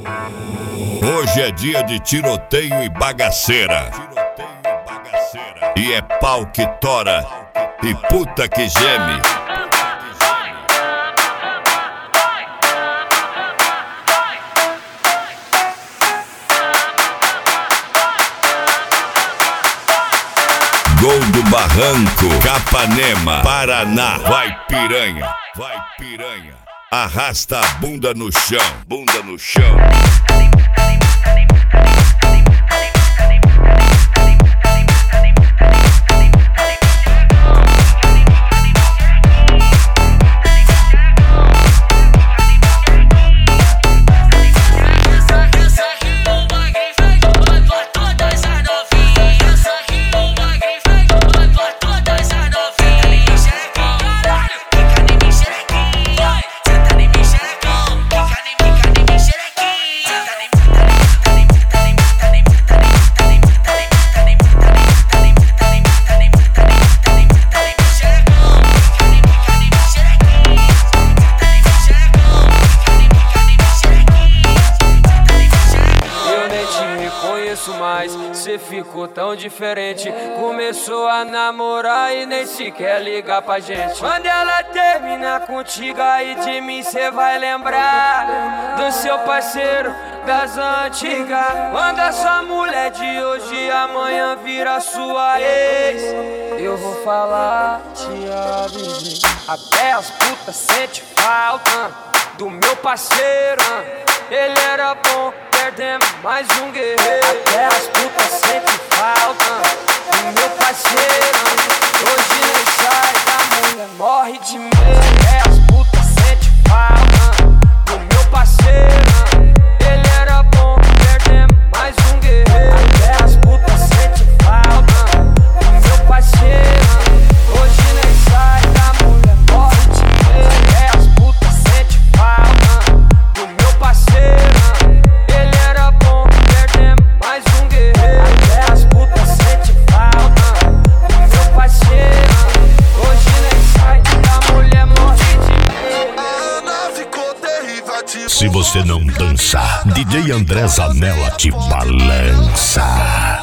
Hoje é dia de tiroteio e bagaceira. E é pau que tora e puta que geme. Gol do Barranco, Capanema, Paraná. Vai piranha, vai piranha. Arrasta a bunda no chão, bunda no chão. Mas cê ficou tão diferente. Começou a namorar e nem sequer ligar pra gente. Quando ela terminar contigo, aí de mim cê vai lembrar do seu parceiro das antigas. Quando a sua mulher de hoje amanhã vira sua ex, eu vou falar, te avisei. Até as putas sente falta do meu parceiro. Ele era bom, perdemos mais um guerreiro. Até as putas sentem falta do meu parceiro. Hoje nem sai da mulher, morre de medo. Até as putas sentem falta do meu parceiro. Ele era bom, perdemos mais um guerreiro. Até as putas sentem falta do meu parceiro. Hoje nem sai da mulher, morre de medo. Até as putas sentem falta do meu parceiro. Ele era bom, perdemos mais um guerreiro. Até as putas sentem falta do meu parceiro. Hoje nem sai da mulher, morre de medo. Se você não dança, DJ André Zanella te balança.